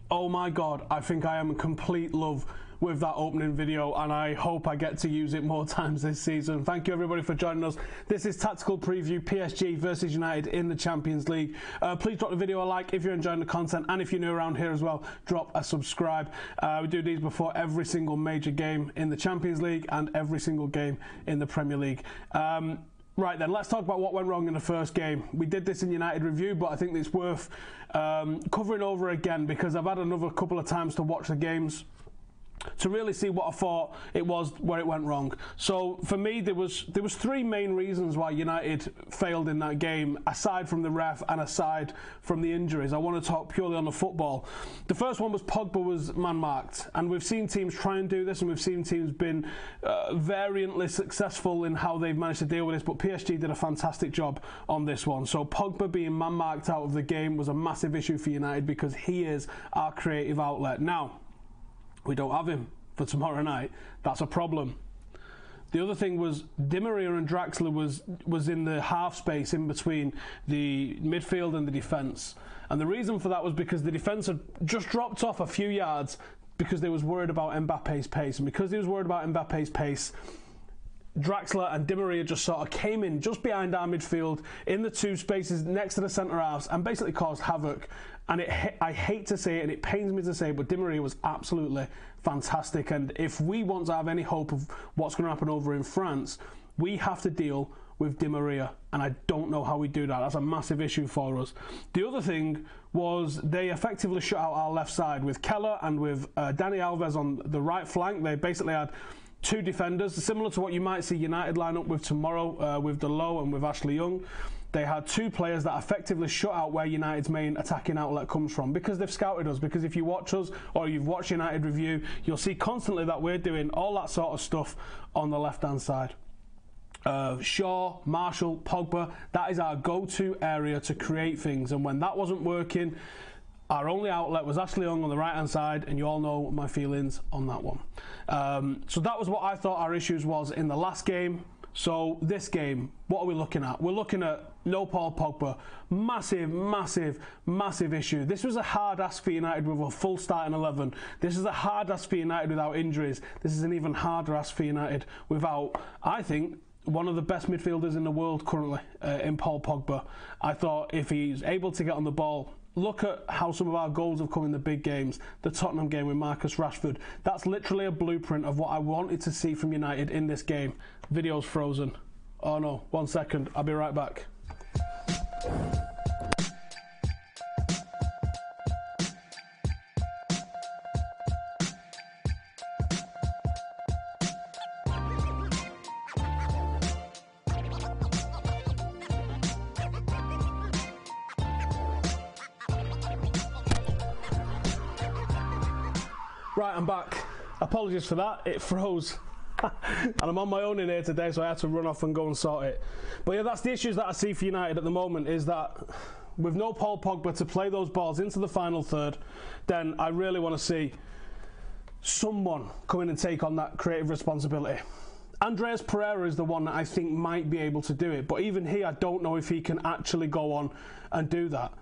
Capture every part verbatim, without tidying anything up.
Oh my god, I think I am in complete love with that opening video, and I hope I get to use it more times this season. Thank you everybody for joining us. This is Tactical Preview, P S G versus United in the Champions League. Uh, please drop the video a like if you're enjoying the content, and if you're new around here as well, drop a subscribe. Uh, we do these before every single major game in the Champions League and every single game in the Premier League. Um, Right then, let's talk about what went wrong in the first game. We did this in United Review, but I think it's worth um, covering over again because I've had another couple of times to watch the games to really see what I thought it was where it went wrong. So for me, there was there was three main reasons why United failed in that game, aside from the ref and aside from the injuries. I want to talk purely on the football. The first one was Pogba was man-marked, and we've seen teams try and do this, and we've seen teams been uh, variantly successful in how they've managed to deal with this, but P S G did a fantastic job on this one. So Pogba being man-marked out of the game was a massive issue for United because he is our creative outlet. Now, we don't have him for tomorrow night. That's a problem. The other thing was Di Maria and Draxler was was in the half space in between the midfield and the defence. And the reason for that was because the defence had just dropped off a few yards because they was worried about Mbappe's pace. And because they was worried about Mbappe's pace, Draxler and Di Maria just sort of came in just behind our midfield in the two spaces next to the centre halves and basically caused havoc. And it, I hate to say it, and it pains me to say it, but Di Maria was absolutely fantastic. And if we want to have any hope of what's going to happen over in France, we have to deal with Di Maria, and I don't know how we do that. That's a massive issue for us. The other thing was they effectively shut out our left side with Keller and with uh, Dani Alves on the right flank. They basically had two defenders, similar to what you might see United line up with tomorrow uh, with Dalot and with Ashley Young. They had two players that effectively shut out where United's main attacking outlet comes from because they've scouted us. Because if you watch us or you've watched United Review, you'll see constantly that we're doing all that sort of stuff on the left-hand side. Uh, Shaw, Marshall, Pogba, that is our go-to area to create things. And when that wasn't working, our only outlet was Ashley Young on the right hand side, and you all know my feelings on that one. Um, so that was what I thought our issues was in the last game. So this game, what are we looking at? We're looking at no Paul Pogba. Massive, massive, massive issue. This was a hard ask for United with a full starting eleven. This is a hard ask for United without injuries. This is an even harder ask for United without, I think, one of the best midfielders in the world currently uh, in Paul Pogba. I thought if he's able to get on the ball, look at how some of our goals have come in the big games. The Tottenham game with Marcus Rashford. That's literally a blueprint of what I wanted to see from United in this game. Video's frozen. Oh no, one second. I'll be right back. Right, I'm back. Apologies for that, it froze. And I'm on my own in here today, so I had to run off and go and sort it. But yeah, that's the issues that I see for United at the moment, is that with no Paul Pogba to play those balls into the final third, then I really want to see someone come in and take on that creative responsibility. Andreas Pereira is the one that I think might be able to do it, but even he, I don't know if he can actually go on and do that.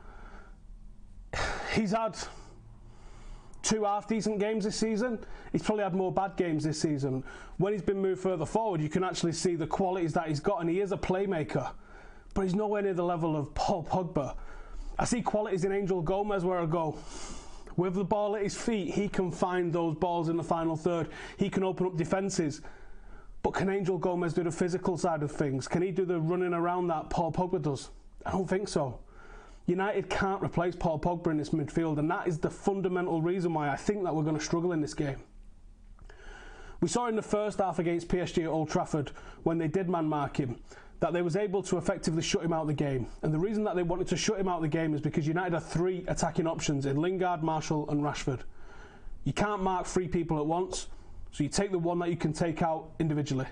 He's had two half-decent games this season. He's probably had more bad games this season. When he's been moved further forward, you can actually see the qualities that he's got, and he is a playmaker, but he's nowhere near the level of Paul Pogba. I see qualities in Angel Gomez where I go, with the ball at his feet, he can find those balls in the final third. He can open up defences. But can Angel Gomez do the physical side of things? Can he do the running around that Paul Pogba does? I don't think so. United can't replace Paul Pogba in this midfield, and that is the fundamental reason why I think that we're going to struggle in this game. We saw in the first half against P S G at Old Trafford, when they did man-mark him, that they was able to effectively shut him out of the game. And the reason that they wanted to shut him out of the game is because United had three attacking options in Lingard, Marshall and Rashford. You can't mark three people at once, so you take the one that you can take out individually.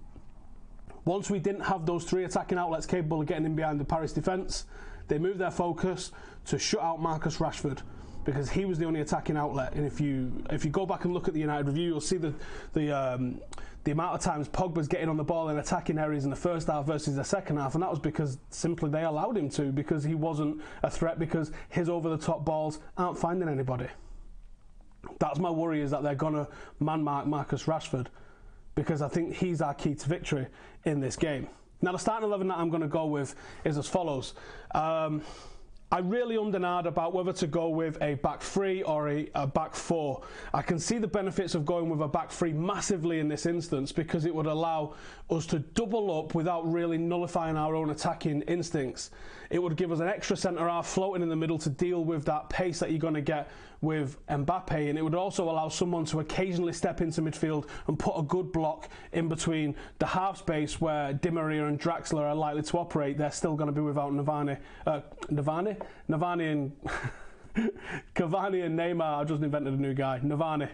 Once we didn't have those three attacking outlets capable of getting in behind the Paris defence, they moved their focus to shut out Marcus Rashford because he was the only attacking outlet. And if you if you go back and look at the United Review, you'll see the the um, the amount of times Pogba's getting on the ball in attacking areas in the first half versus the second half, and that was because simply they allowed him to, because he wasn't a threat, because his over-the-top balls aren't finding anybody. That's my worry, is that they're going to man-mark Marcus Rashford, because I think he's our key to victory in this game. Now, the starting eleven that I'm going to go with is as follows. Um, I really undernard about whether to go with a back three or a, a back four. I can see the benefits of going with a back three massively in this instance, because it would allow us to double up without really nullifying our own attacking instincts. It would give us an extra centre-half floating in the middle to deal with that pace that you're going to get with Mbappe, and it would also allow someone to occasionally step into midfield and put a good block in between the half space where Di Maria and Draxler are likely to operate. They're still going to be without Navani, uh, Navani, Navani and Cavani and Neymar. I just invented a new guy, Navani.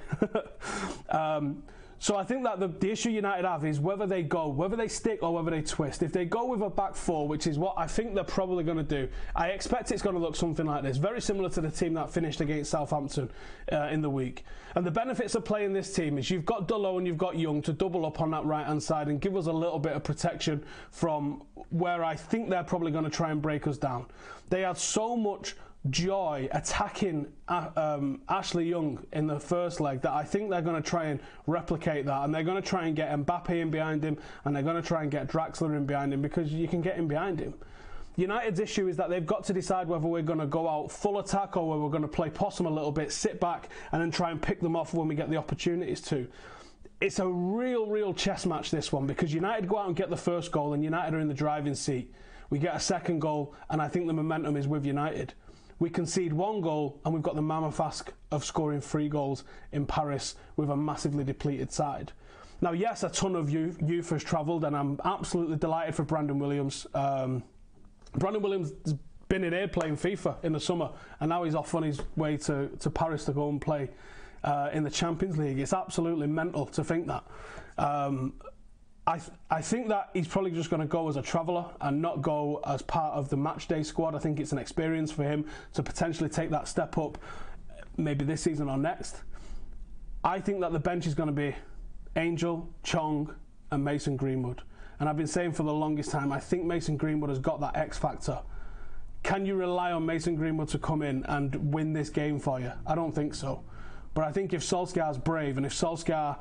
um, So I think that the, the issue United have is whether they go, whether they stick or whether they twist. If they go with a back four, which is what I think they're probably going to do, I expect it's going to look something like this, very similar to the team that finished against Southampton uh, in the week. And the benefits of playing this team is you've got Dalot and you've got Young to double up on that right-hand side and give us a little bit of protection from where I think they're probably going to try and break us down. They had so much joy attacking uh, um, Ashley Young in the first leg that I think they're going to try and replicate that, and they're going to try and get Mbappe in behind him, and they're going to try and get Draxler in behind him, because you can get in behind him. United's issue is that they've got to decide whether we're going to go out full attack or whether we're going to play possum a little bit, sit back and then try and pick them off when we get the opportunities to. It's a real, real chess match, this one, because United go out and get the first goal and United are in the driving seat. We get a second goal and I think the momentum is with United. We concede one goal and we've got the mammoth task of scoring three goals in Paris with a massively depleted side. Now, yes, a ton of youth, youth has travelled, and I'm absolutely delighted for Brandon Williams. Um, Brandon Williams has been in here playing FIFA in the summer, and now he's off on his way to, to Paris to go and play uh, in the Champions League. It's absolutely mental to think that. Um, I th- I think that he's probably just going to go as a traveller and not go as part of the matchday squad. I think it's an experience for him to potentially take that step up, maybe this season or next. I think that the bench is going to be Angel, Chong and Mason Greenwood. And I've been saying for the longest time, I think Mason Greenwood has got that X factor. Can you rely on Mason Greenwood to come in and win this game for you? I don't think so. But I think if Solskjaer's brave and if Solskjaer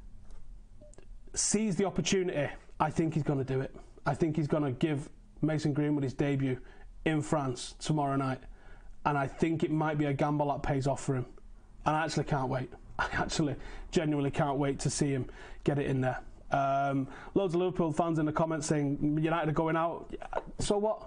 sees the opportunity, I think he's going to do it. I think he's going to give Mason Greenwood his debut in France tomorrow night. And I think it might be a gamble that pays off for him. And I actually can't wait. I actually genuinely can't wait to see him get it in there. Um, loads of Liverpool fans in the comments saying United are going out. So what?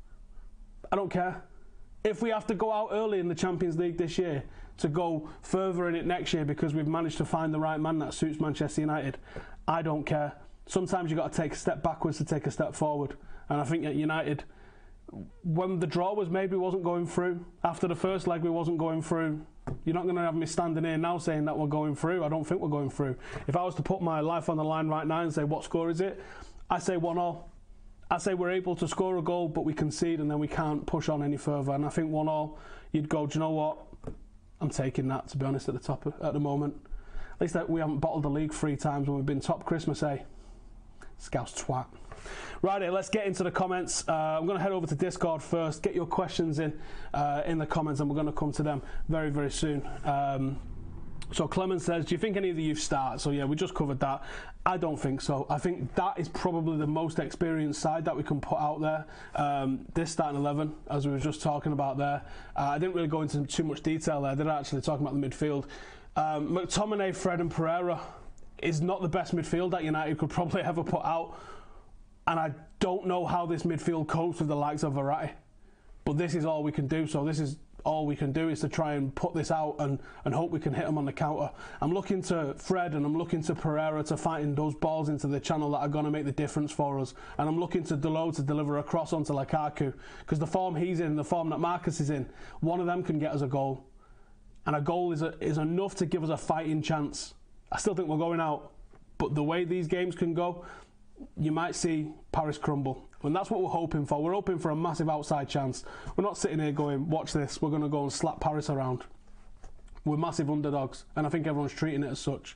I don't care. If we have to go out early in the Champions League this year to go further in it next year because we've managed to find the right man that suits Manchester United, I don't care. Sometimes you've got to take a step backwards to take a step forward. And I think at United, when the draw was maybe wasn't going through, after the first leg we wasn't going through, you're not going to have me standing here now saying that we're going through. I don't think we're going through. If I was to put my life on the line right now and say what score is it, I say one all. I say we're able to score a goal but we concede and then we can't push on any further. And I think one all, you'd go, do you know what? I'm taking that, to be honest, at the top of, at the moment. At least that we haven't bottled the league three times when we've been top Christmas, eh? Scouse twat. Righty, let's get into the comments. Uh, I'm going to head over to Discord first. Get your questions in uh, in the comments, and we're going to come to them very, very soon. Um, so Clement says, do you think any of the youth start? So yeah, we just covered that. I don't think so. I think that is probably the most experienced side that we can put out there. Um, this starting eleven, as we were just talking about there. Uh, I didn't really go into too much detail there. They're actually talking about the midfield. Um, McTominay, Fred and Pereira is not the best midfield that United could probably ever put out. And I don't know how this midfield copes with the likes of Verratti. But this is all we can do. So this is all we can do is to try and put this out and, and hope we can hit them on the counter. I'm looking to Fred and I'm looking to Pereira to find those balls into the channel that are going to make the difference for us. And I'm looking to Dalot to deliver a cross onto Lukaku. Because the form he's in, the form that Marcus is in, one of them can get us a goal. And a goal is, a, is enough to give us a fighting chance. I still think we're going out. But the way these games can go, you might see Paris crumble. And that's what we're hoping for. We're hoping for a massive outside chance. We're not sitting here going, watch this, we're going to go and slap Paris around. We're massive underdogs, and I think everyone's treating it as such.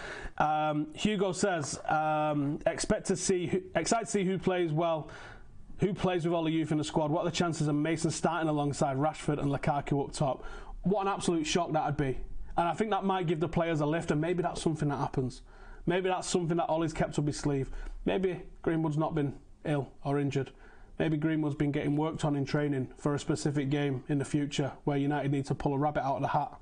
Um, Hugo says, um, expect to see, excited to see who plays well, who plays with all the youth in the squad. What are the chances of Mason starting alongside Rashford and Lukaku up top? What an absolute shock that would be. And I think that might give the players a lift, and maybe that's something that happens. Maybe that's something that Ollie's kept up his sleeve. Maybe Greenwood's not been ill or injured. Maybe Greenwood's been getting worked on in training for a specific game in the future where United need to pull a rabbit out of the hat.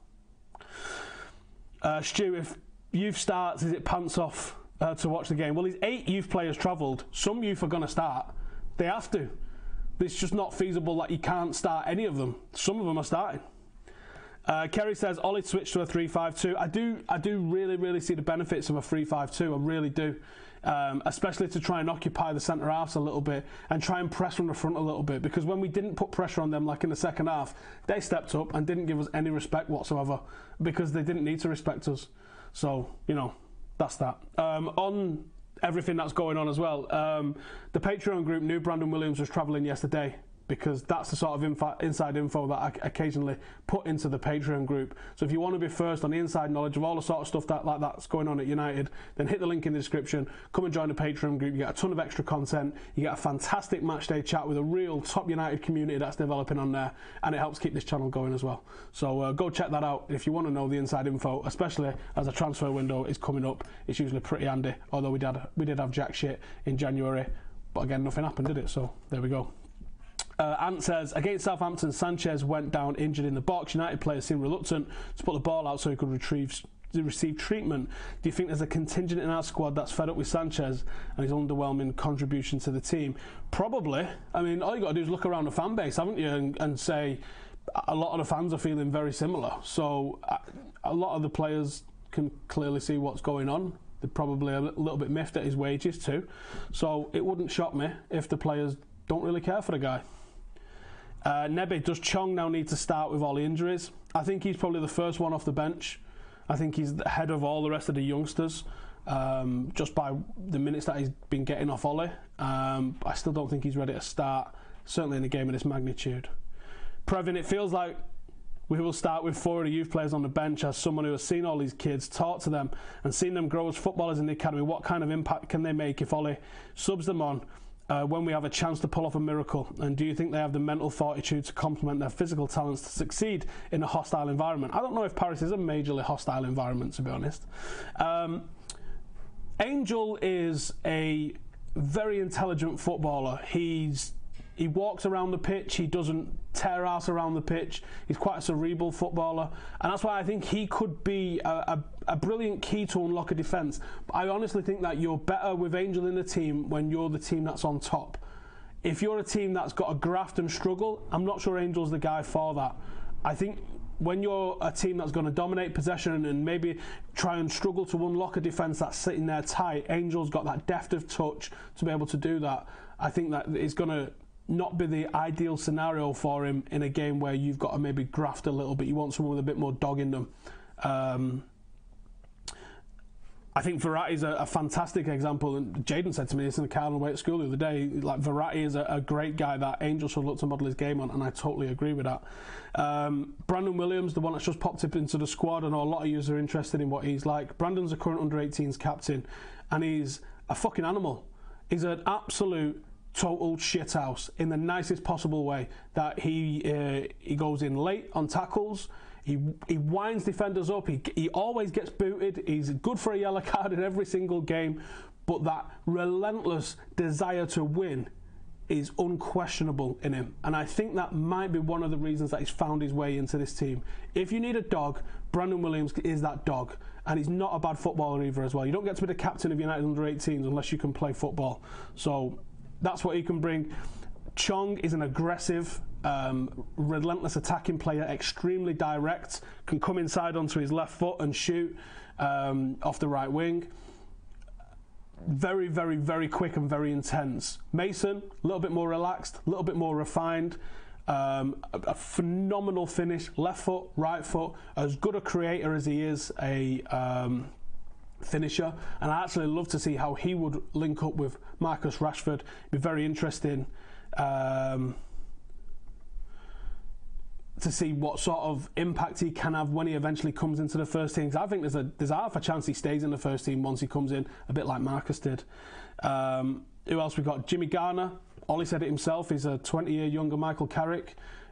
Uh, Stu, if youth starts, is it pants off uh, to watch the game? Well, these eight youth players travelled. Some youth are going to start. They have to. It's just not feasible that you can't start any of them. Some of them are starting. Uh, Kerry says Ollie switched to a three five two. I do, I do really, really see the benefits of a three five two. I really do, um, especially to try and occupy the centre halves a little bit and try and press from the front a little bit. Because when we didn't put pressure on them, like in the second half, they stepped up and didn't give us any respect whatsoever because they didn't need to respect us. So you know, that's that. Um, on everything that's going on as well, um, the Patreon group knew Brandon Williams was travelling yesterday, because that's the sort of info, inside info that I occasionally put into the Patreon group. So if you want to be first on the inside knowledge of all the sort of stuff that like that's going on at United, then hit the link in the description, come and join the Patreon group. You get a ton of extra content, you get a fantastic matchday chat with a real top United community that's developing on there, and it helps keep this channel going as well. So uh, go check that out if you want to know the inside info, especially as a transfer window is coming up. It's usually pretty handy, although we did, we did have jack shit in January, but again, nothing happened, did it? So there we go. Uh, Ant says, against Southampton, Sanchez went down injured in the box. United players seemed reluctant to put the ball out so he could retrieve, receive treatment. Do you think there's a contingent in our squad that's fed up with Sanchez and his underwhelming contribution to the team? Probably. I mean, all you got to do is look around the fan base, haven't you, and, and say a lot of the fans are feeling very similar. So uh, a lot of the players can clearly see what's going on. They're probably a little bit miffed at his wages too. So it wouldn't shock me if the players don't really care for the guy. Uh, Nebe, does Chong now need to start with all the injuries? I think he's probably the first one off the bench. I think he's ahead of all the rest of the youngsters, um, just by the minutes that he's been getting off Ollie. Um, I still don't think he's ready to start, certainly in a game of this magnitude. Previn, it feels like we will start with four of the youth players on the bench. As someone who has seen all these kids, talked to them and seen them grow as footballers in the academy, what kind of impact can they make if Ollie subs them on Uh, when we have a chance to pull off a miracle? And do you think they have the mental fortitude to complement their physical talents to succeed in a hostile environment? I don't know if Paris is a majorly hostile environment, to be honest. Um, Angel is a very intelligent footballer. He's He walks around the pitch, he doesn't tear ass around the pitch. He's quite a cerebral footballer, and that's why I think he could be a, a, a brilliant key to unlock a defence. But I honestly think that you're better with Angel in the team when you're the team that's on top. If you're a team that's got to graft and struggle, I'm not sure Angel's the guy for that. I think when you're a team that's going to dominate possession and maybe try and struggle to unlock a defence that's sitting there tight, Angel's got that deft of touch to be able to do that. I think that it's going to not be the ideal scenario for him in a game where you've got to maybe graft a little bit. You want someone with a bit more dog in them. Um, I think Verratti's a, a fantastic example, and Jayden said to me this in the car on the way at school the other day, like Verratti is a, a great guy that Angel should look to model his game on, and I totally agree with that. Um, Brandon Williams, the one that's just popped up into the squad, I know a lot of you are interested in what he's like. Brandon's a current under eighteens captain, and he's a fucking animal. He's an absolute total shithouse in the nicest possible way. That he uh, he goes in late on tackles, he he winds defenders up, he, he always gets booted, he's good for a yellow card in every single game, but that relentless desire to win is unquestionable in him, and I think that might be one of the reasons that he's found his way into this team. If you need a dog, Brandon Williams is that dog, and he's not a bad footballer either as well. You don't get to be the captain of United under eighteens unless you can play football, so that's what he can bring. Chong is an aggressive, um, relentless attacking player, extremely direct, can come inside onto his left foot and shoot um, off the right wing. Very, very, very quick and very intense. Mason, a little bit more relaxed, a little bit more refined. Um, a, a phenomenal finish, left foot, right foot, as good a creator as he is a um, finisher, and I actually love to see how he would link up with Marcus Rashford. It'd be very interesting um, to see what sort of impact he can have when he eventually comes into the first team. I think there's a there's half a chance he stays in the first team once he comes in, a bit like Marcus did. Um, who else we got? Jimmy Garner. Ollie said it himself. He's a twenty year younger Michael Carrick.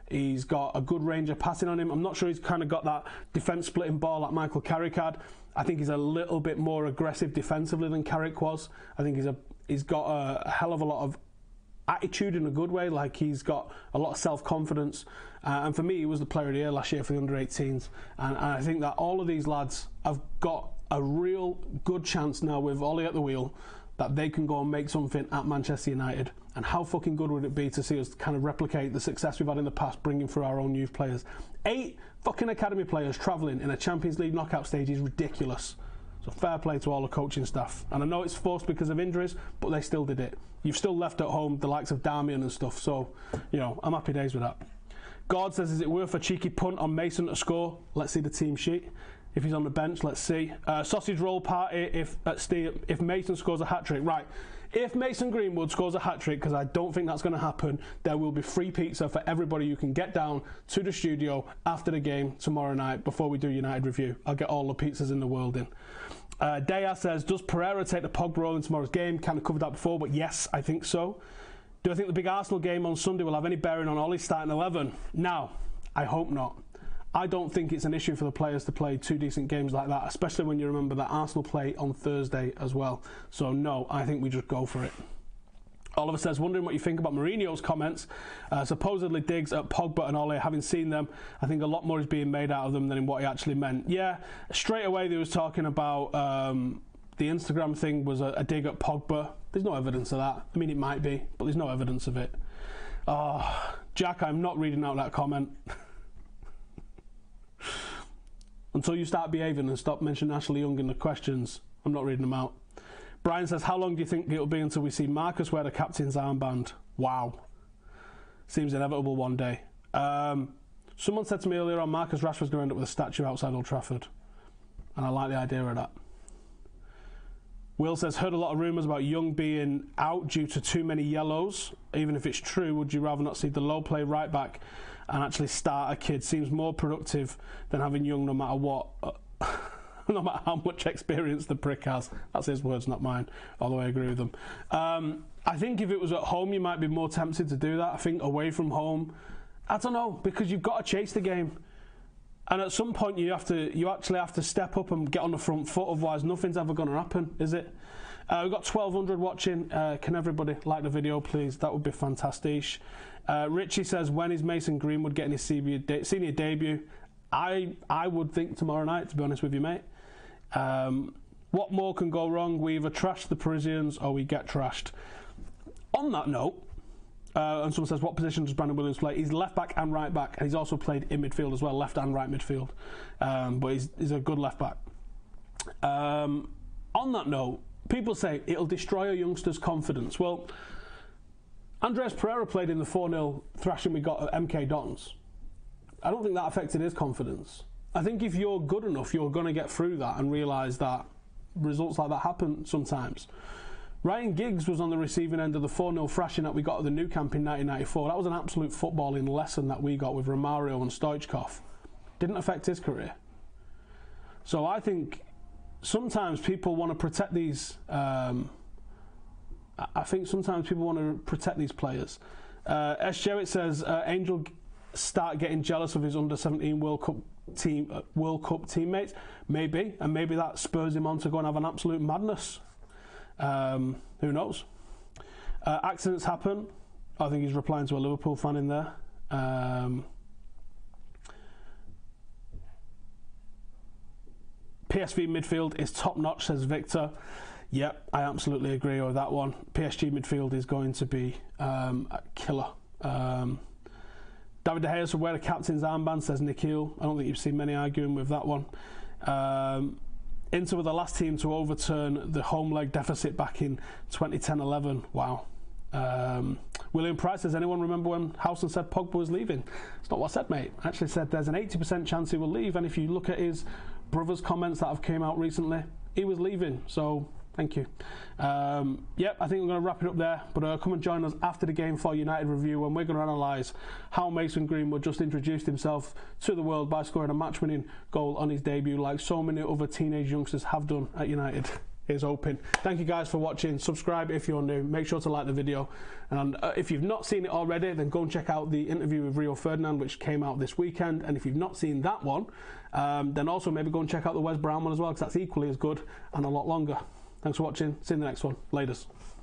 He's got a good range of passing on him. I'm not sure he's kind of got that defence-splitting ball like Michael Carrick had. I think he's a little bit more aggressive defensively than Carrick was. I think he's a he's got a, a hell of a lot of attitude in a good way. Like, he's got a lot of self-confidence. Uh, and for me, he was the player of the year last year for the under eighteens. And, and I think that all of these lads have got a real good chance now with Ollie at the wheel that they can go and make something at Manchester United. And how fucking good would it be to see us kind of replicate the success we've had in the past, bringing through our own youth players. Eight fucking academy players travelling in a Champions League knockout stage is ridiculous. So fair play to all the coaching staff. And I know it's forced because of injuries, but they still did it. You've still left at home the likes of Darmian and stuff. So, you know, I'm happy days with that. God says, is it worth a cheeky punt on Mason to score? Let's see the team sheet. If he's on the bench, let's see. Uh, sausage roll party if at Steve, if Mason scores a hat-trick. Right. If Mason Greenwood scores a hat-trick, because I don't think that's going to happen, there will be free pizza for everybody. You can get down to the studio after the game tomorrow night before we do United review. I'll get all the pizzas in the world in. Uh, Daya says, does Pereira take the Pogba role in tomorrow's game? Kind of covered that before, but yes, I think so. Do I think the big Arsenal game on Sunday will have any bearing on Ollie's starting eleven? No, I hope not. I don't think it's an issue for the players to play two decent games like that, especially when you remember that Arsenal play on Thursday as well. So no, I think we just go for it. Oliver says, wondering what you think about Mourinho's comments. Uh, supposedly digs at Pogba and Ollie. Having seen them, I think a lot more is being made out of them than in what he actually meant. Yeah, straight away they was talking about um, the Instagram thing was a, a dig at Pogba. There's no evidence of that. I mean, it might be, but there's no evidence of it. Oh, Jack, I'm not reading out that comment. Until you start behaving and stop mentioning Ashley Young in the questions, I'm not reading them out. Brian says, how long do you think it'll be until we see Marcus wear the captain's armband? Wow. Seems inevitable one day. Um, someone said to me earlier on, Marcus Rashford's going to end up with a statue outside Old Trafford. And I like the idea of that. Will says, heard a lot of rumours about Young being out due to too many yellows. Even if it's true, would you rather not see the low play right back and actually start a kid? Seems more productive than having Young no matter what. No matter how much experience the prick has. That's his words, not mine. Although I agree with them. Um, I think if it was at home, you might be more tempted to do that. I think away from home, I don't know, because you've got to chase the game. And at some point, you have to, you actually have to step up and get on the front foot. Otherwise, nothing's ever going to happen, is it? Uh, we've got twelve hundred watching. Uh, can everybody like the video, please? That would be fantastic. Uh, Richie says, when is Mason Greenwood getting his senior, de- senior debut? I I would think tomorrow night, to be honest with you, mate. Um, what more can go wrong? We either trash the Parisians or we get trashed. On that note, uh, and someone says, what position does Brandon Williams play? He's left back and right back, and he's also played in midfield as well, left and right midfield. Um, but he's, he's a good left back. Um, on that note, people say it'll destroy a youngster's confidence. Well, Andreas Pereira played in the four nil thrashing we got at M K Dons. I don't think that affected his confidence. I think if you're good enough, you're going to get through that and realise that results like that happen sometimes. Ryan Giggs was on the receiving end of the four nil thrashing that we got at the Nou Camp in nineteen ninety-four. That was an absolute footballing lesson that we got with Romario and Stoichkov. Didn't affect his career. So I think sometimes people want to protect these... Um, I think sometimes people want to protect these players. Uh, S. Jewett says, uh, Angel start getting jealous of his under seventeen World Cup team, uh, World Cup teammates. Maybe, and maybe that spurs him on to go and have an absolute madness. Um, who knows? Uh, accidents happen. I think he's replying to a Liverpool fan in there. Um, P S V midfield is top notch, says Victor. Yep, I absolutely agree with that one. P S G midfield is going to be um, a killer. Um, David De Gea will wear the captain's armband, says Nikhil. I don't think you've seen many arguing with that one. Um, Inter were the last team to overturn the home leg deficit back in twenty ten eleven. Wow. Um, William Price says, anyone remember when Howson said Pogba was leaving? It's not what I said, mate. I actually said there's an eighty percent chance he will leave, and if you look at his brother's comments that have came out recently, he was leaving. So thank you. Um, yep, I think we're going to wrap it up there. But uh, come and join us after the game for United review, when we're going to analyse how Mason Greenwood just introduced himself to the world by scoring a match-winning goal on his debut, like so many other teenage youngsters have done at United. is open. Thank you guys for watching. Subscribe if you're new. Make sure to like the video. And uh, if you've not seen it already, then go and check out the interview with Rio Ferdinand, which came out this weekend. And if you've not seen that one, um, then also maybe go and check out the Wes Brown one as well, because that's equally as good and a lot longer. Thanks for watching. See you in the next one. Laters.